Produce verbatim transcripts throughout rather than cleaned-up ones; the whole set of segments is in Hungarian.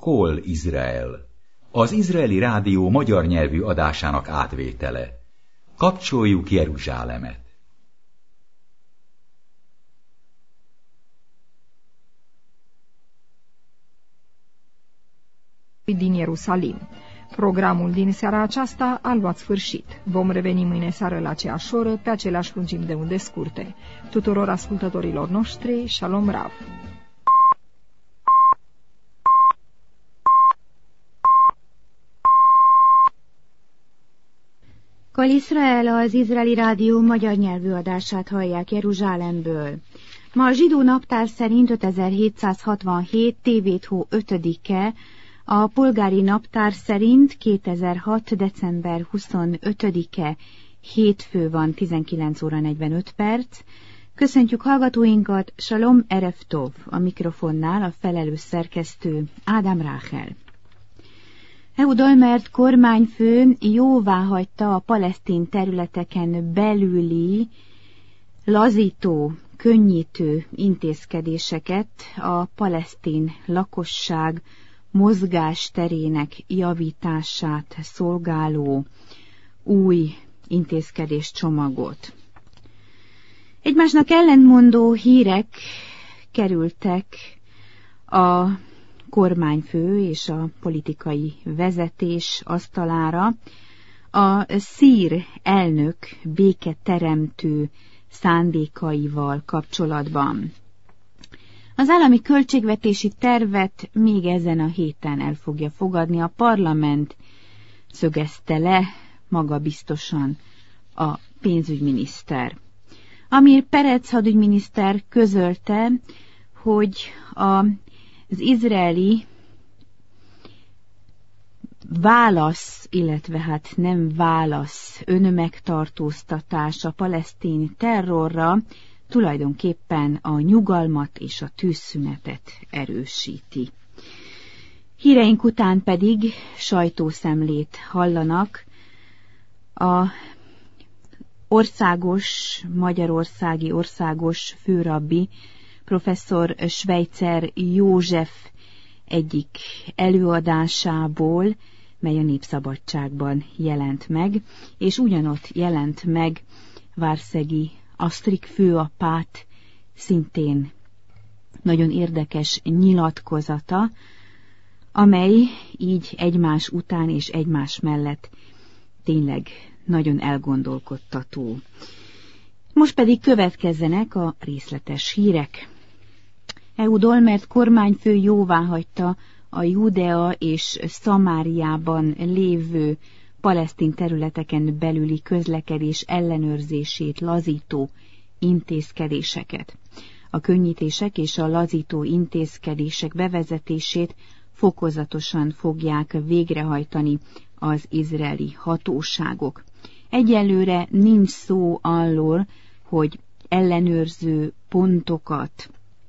Kol Izrael, az izraeli rádió magyar nyelvű adásának átvétele. Kapcsoljuk Jeruzsálemet! Din Ierusalim. Programul din seara aceasta a luat sfârșit. Vom reveni mâine seară la aceeași oră, pe aceleași lungimi de unde scurte. Tuturor ascultătorilor noștri, Shalom Rav! Kol Izrael, az izraeli rádió magyar nyelvű adását hallják Jeruzsálemből. Ma a zsidó naptár szerint ötezer-hétszázhatvanhét tévét hó ötödike, a polgári naptár szerint kétezer-hat december huszonötödike, hétfő van, tizenkilenc óra negyvenöt perc. Köszöntjük hallgatóinkat, Shalom Erev Tov, a mikrofonnál a felelős szerkesztő Ádám Ráhel. Ehud Olmert kormányfő jóváhagyta a palesztin területeken belüli lazító, könnyítő intézkedéseket a palesztin lakosság mozgásterének javítását szolgáló új intézkedéscsomagot. Egymásnak ellentmondó hírek kerültek a kormányfő és a politikai vezetés asztalára a szír elnök béketeremtő szándékaival kapcsolatban. Az állami költségvetési tervet még ezen a héten el fogja fogadni a parlament, szögezte le magabiztosan a pénzügyminiszter. Amir Perec hadügyminiszter közölte, hogy a az izraeli válasz, illetve hát nem válasz, önmegtartóztatás a palesztin terrorra tulajdonképpen a nyugalmat és a tűzszünetet erősíti. Híreink után pedig sajtószemlét hallanak a országos, magyarországi országos főrabbi, professzor Schweitzer József egyik előadásából, mely a Népszabadságban jelent meg, és ugyanott jelent meg Várszegi Asztrik főapát szintén nagyon érdekes nyilatkozata, amely így egymás után és egymás mellett tényleg nagyon elgondolkodtató. Most pedig következzenek a részletes hírek. Ehud Olmert kormányfő jóváhagyta a Judea és Szamáriában lévő palesztin területeken belüli közlekedés ellenőrzését lazító intézkedéseket. A könnyítések és a lazító intézkedések bevezetését fokozatosan fogják végrehajtani az izraeli hatóságok. Egyelőre nincs szó arról, hogy ellenőrző pontokat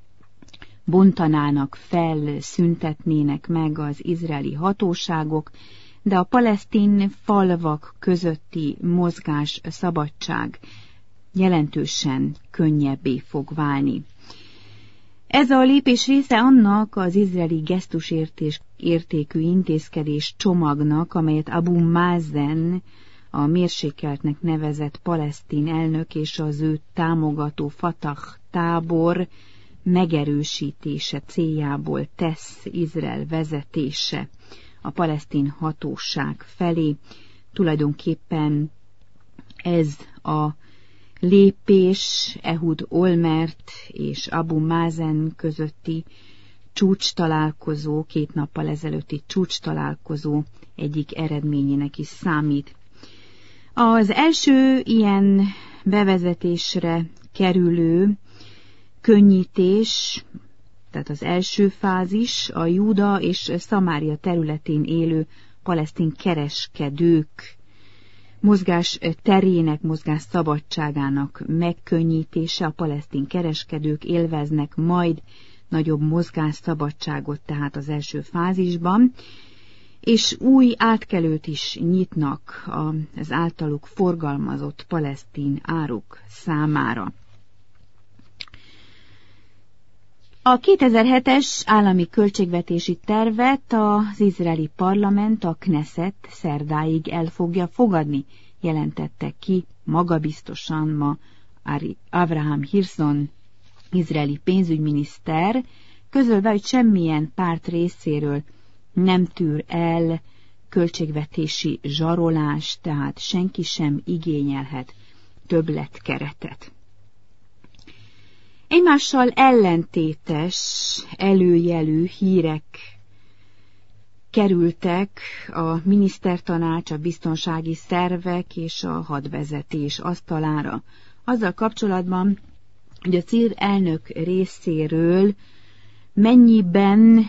bontanának fel, szüntetnének meg az izraeli hatóságok, de a palesztin falvak közötti mozgás szabadság jelentősen könnyebbé fog válni. Ez a lépés része annak az izraeli gesztusértékű intézkedés csomagnak, amelyet Abu Mazen, a mérsékeltnek nevezett palesztin elnök és az ő támogató Fatah tábor megerősítése céljából tesz Izrael vezetése a palesztin hatóság felé. Tulajdonképpen ez a lépés Ehud Olmert és Abu Mazen közötti csúcs találkozó, két nappal ezelőtti csúcs találkozó egyik eredményének is számít. Az első ilyen bevezetésre kerülő könnyítés, tehát az első fázis a Júda és Szamária területén élő palesztin kereskedők mozgás terének, mozgás szabadságának megkönnyítése. A palesztin kereskedők élveznek majd nagyobb mozgásszabadságot tehát az első fázisban, és új átkelőt is nyitnak az általuk forgalmazott palesztin áruk számára. A kétezer-hetes állami költségvetési tervet az izraeli parlament, a Knesset szerdáig el fogja fogadni, jelentette ki magabiztosan ma Avraham Hirson, izraeli pénzügyminiszter, közölve, hogy semmilyen párt részéről nem tűr el költségvetési zsarolást, tehát senki sem igényelhet többletkeretet. Egymással ellentétes előjelű hírek kerültek a minisztertanács, a biztonsági szervek és a hadvezetés asztalára. Azzal kapcsolatban, hogy a cír elnök részéről mennyiben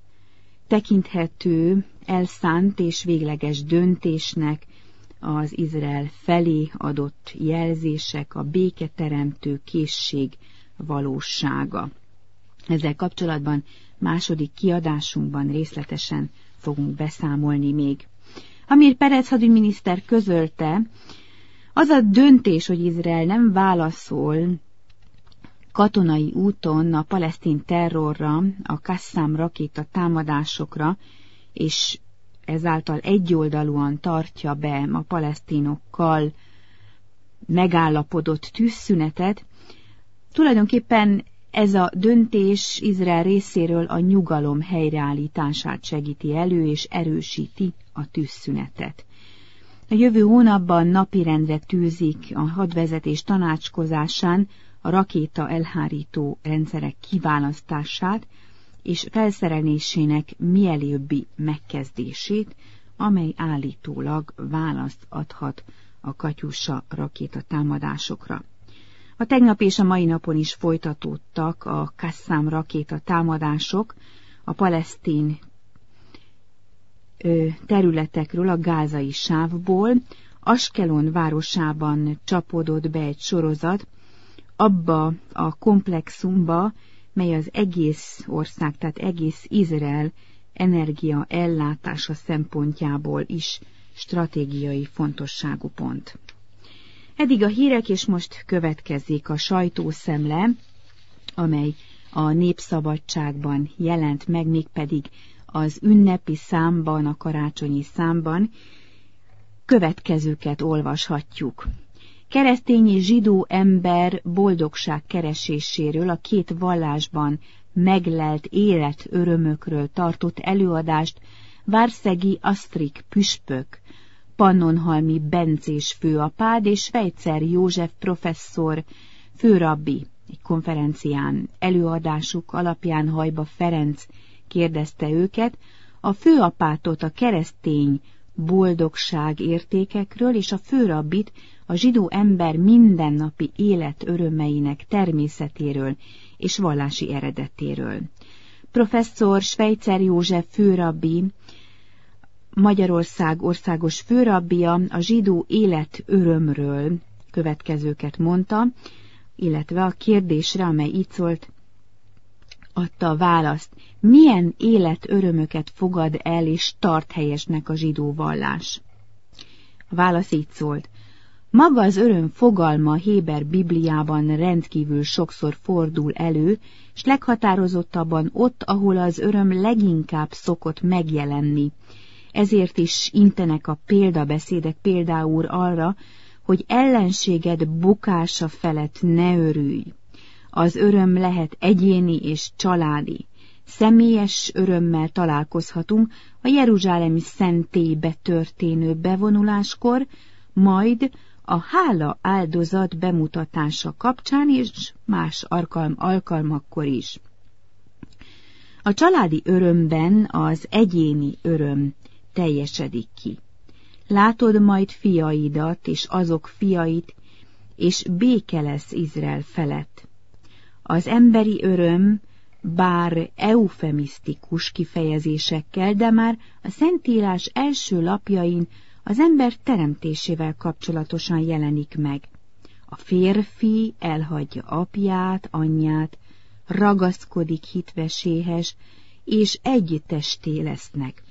tekinthető elszánt és végleges döntésnek az Izrael felé adott jelzések, a béketeremtő készség valósága. Ezzel kapcsolatban második kiadásunkban részletesen fogunk beszámolni még. Amir Perez hadügyminiszter közölte, az a döntés, hogy Izrael nem válaszol katonai úton a palesztin terrorra, a Qassam rakéta támadásokra, és ezáltal egyoldalúan tartja be a palesztinokkal megállapodott tűzszünetet, tulajdonképpen ez a döntés Izrael részéről a nyugalom helyreállítását segíti elő és erősíti a tűzszünetet. A jövő hónapban napirendre tűzik a hadvezetés tanácskozásán a rakéta elhárító rendszerek kiválasztását és felszerelésének mielőbbi megkezdését, amely állítólag választ adhat a Katyusha rakéta támadásokra. A tegnap és a mai napon is folytatódtak a Qassam rakéta támadások a palesztin területekről, a gázai sávból. Askelon városában csapódott be egy sorozat, abba a komplexumba, mely az egész ország, tehát egész Izrael energia ellátása szempontjából is stratégiai fontosságú pont. Eddig a hírek, és most következik a sajtószemle, amely a Népszabadságban jelent meg, mégpedig az ünnepi számban, a karácsonyi számban. Következőket olvashatjuk. Keresztény és zsidó ember boldogság kereséséről, a két vallásban meglelt élet örömökről tartott előadást Várszegi Asztrik püspök, Pannonhalmi Bencés főapád és Svejcer József professzor főrabbi egy konferencián. Előadásuk alapján Hajba Ferenc kérdezte őket a főapátot a keresztény boldogság értékekről, és a főrabbit a zsidó ember mindennapi élet örömeinek természetéről és vallási eredetéről. Professzor Svejcer József főrabbi, Magyarország országos főrabbia a zsidó élet örömről következőket mondta, illetve a kérdésre, amely így szólt, adta a választ: milyen élet örömöket fogad el és tart helyesnek a zsidó vallás? A válasz így szólt: maga az öröm fogalma Héber Bibliában rendkívül sokszor fordul elő, és leghatározottabban ott, ahol az öröm leginkább szokott megjelenni. Ezért is intenek a példabeszédek például arra, hogy ellenséged bukása felett ne örülj. Az öröm lehet egyéni és családi. Személyes örömmel találkozhatunk a jeruzsálemi szentélybe történő bevonuláskor, majd a hála áldozat bemutatása kapcsán és más alkalm alkalmakkor is. A családi örömben az egyéni öröm teljesedik ki. Látod majd fiaidat és azok fiait, és béke lesz Izrael felett. Az emberi öröm, bár eufemisztikus kifejezésekkel, de már a Szentírás első lapjain az ember teremtésével kapcsolatosan jelenik meg. A férfi elhagyja apját, anyját, ragaszkodik hitveséhez, és egy testé lesznek.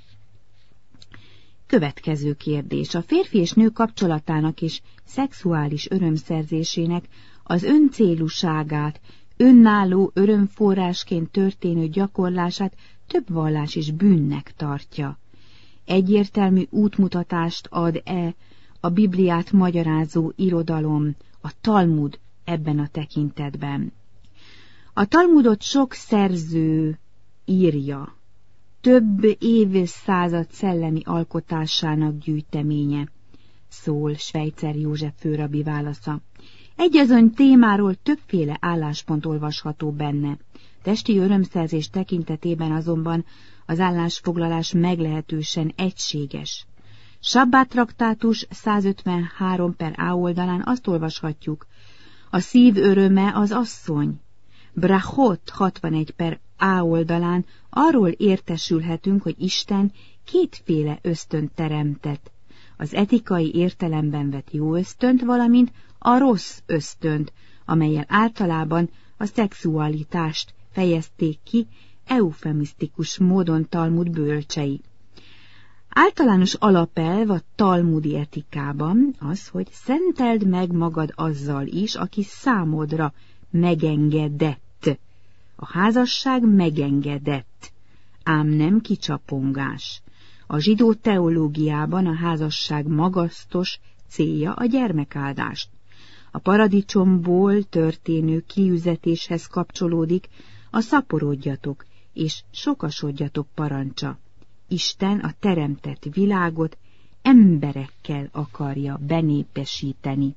Következő kérdés. A férfi és nő kapcsolatának és szexuális örömszerzésének az öncélúságát, önálló örömforrásként történő gyakorlását több vallás is bűnnek tartja. Egyértelmű útmutatást ad-e a Bibliát magyarázó irodalom, a Talmud ebben a tekintetben? A Talmudot sok szerző írja, több évszázad szellemi alkotásának gyűjteménye, szól Schweitzer József főrabbi válasza. Egyazon témáról többféle álláspont olvasható benne. Testi örömszerzés tekintetében azonban az állásfoglalás meglehetősen egységes. Sabbát traktátus százötvenhárom per A oldalán azt olvashatjuk, a szív öröme az asszony. Brachot hatvanegy per A oldalán arról értesülhetünk, hogy Isten kétféle ösztönt teremtett, az etikai értelemben vett jó ösztönt, valamint a rossz ösztönt, amellyel általában a szexualitást fejezték ki eufemisztikus módon Talmud bölcsei. Általános alapelv a talmudi etikában az, hogy szenteld meg magad azzal is, aki számodra megengedett. A házasság megengedett, ám nem kicsapongás. A zsidó teológiában a házasság magasztos célja a gyermekáldást. A paradicsomból történő kiüzetéshez kapcsolódik a szaporodjatok és sokasodjatok parancsa. Isten a teremtett világot emberekkel akarja benépesíteni.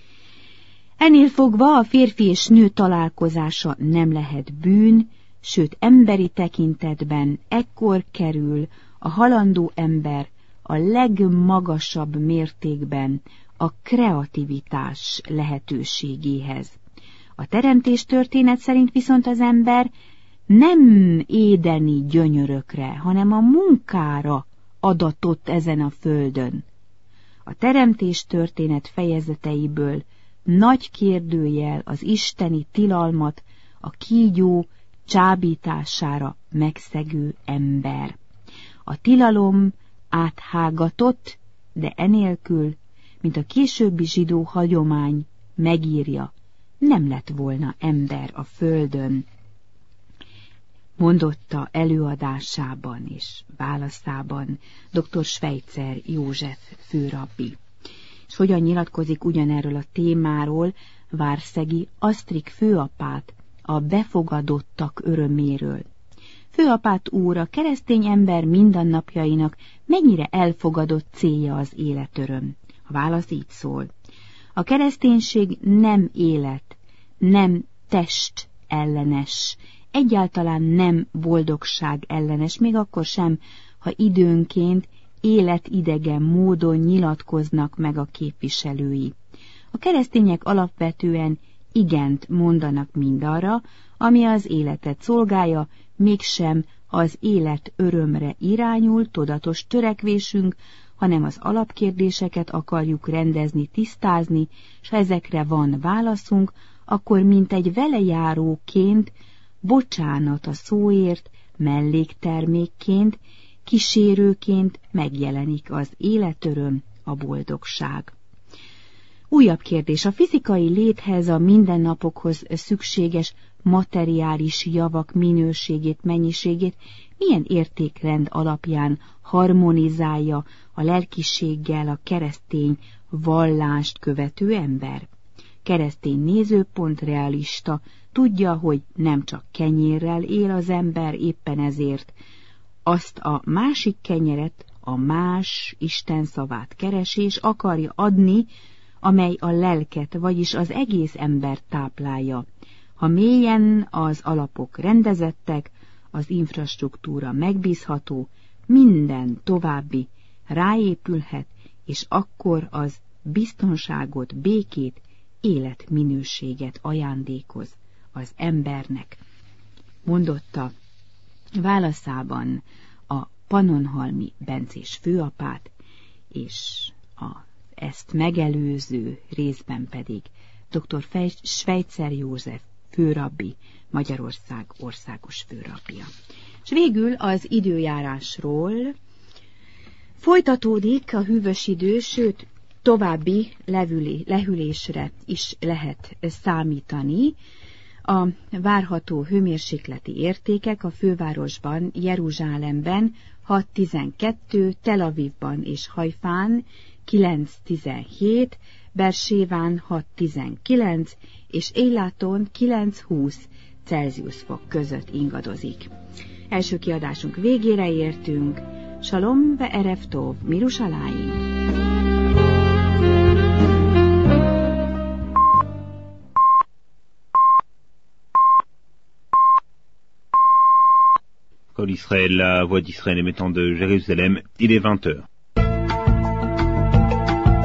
Ennél fogva a férfi és nő találkozása nem lehet bűn, sőt emberi tekintetben ekkor kerül a halandó ember a legmagasabb mértékben a kreativitás lehetőségéhez. A teremtés történet szerint viszont az ember nem édeni gyönyörökre, hanem a munkára adatott ezen a földön. A teremtés történet fejezeteiből nagy kérdőjel az isteni tilalmat a kígyó csábítására megszegő ember. A tilalom áthágatott, de enélkül, mint a későbbi zsidó hagyomány megírja, nem lett volna ember a földön. Mondotta előadásában és válaszában dr. Schweitzer József főrabbi. És hogyan nyilatkozik ugyanerről a témáról Várszegi Asztrik főapát a befogadottak öröméről. Főapát úr, a keresztény ember mindennapjainak mennyire elfogadott célja az életöröm? A válasz így szól. A kereszténység nem élet, nem test ellenes, egyáltalán nem boldogság ellenes, még akkor sem, ha időnként életidegen módon nyilatkoznak meg a képviselői. A keresztények alapvetően igent mondanak mindarra, ami az életet szolgálja, mégsem az élet örömre irányul tudatos törekvésünk, hanem az alapkérdéseket akarjuk rendezni, tisztázni, s ha ezekre van válaszunk, akkor mint egy velejáróként, bocsánat a szóért, melléktermékként, kísérőként megjelenik az életöröm, a boldogság. Újabb kérdés. A fizikai léthez, a mindennapokhoz szükséges materiális javak minőségét, mennyiségét milyen értékrend alapján harmonizálja a lelkiséggel a keresztény vallást követő ember? Keresztény nézőpont realista, tudja, hogy nem csak kenyérrel él az ember, éppen ezért azt a másik kenyeret, a más Isten szavát keresi, és akarja adni, amely a lelket, vagyis az egész embert táplálja. Ha mélyen az alapok rendezettek, az infrastruktúra megbízható, minden további ráépülhet, és akkor az biztonságot, békét, életminőséget ajándékoz az embernek. Mondotta válaszában a Pannonhalmi Bencés főapát, és a ezt megelőző részben pedig dr. Schweitzer József főrabbi, Magyarország országos főrabbia. És végül az időjárásról folytatódik a hűvös idő, sőt, további levülé, lehűlésre is lehet számítani. A várható hőmérsékleti értékek a fővárosban, Jeruzsálemben hat tizenkettő, Tel Avivban és Hajfán kilenc tizenhét, Berséván hat tizenkilenc és Éláton kilenc húsz Celsius fok között ingadozik. Első kiadásunk végére értünk. Shalom ve erev tov, Mirushalayim! Kol Israël, la voix d'Israël émettant de Jérusalem, il est vingt heures.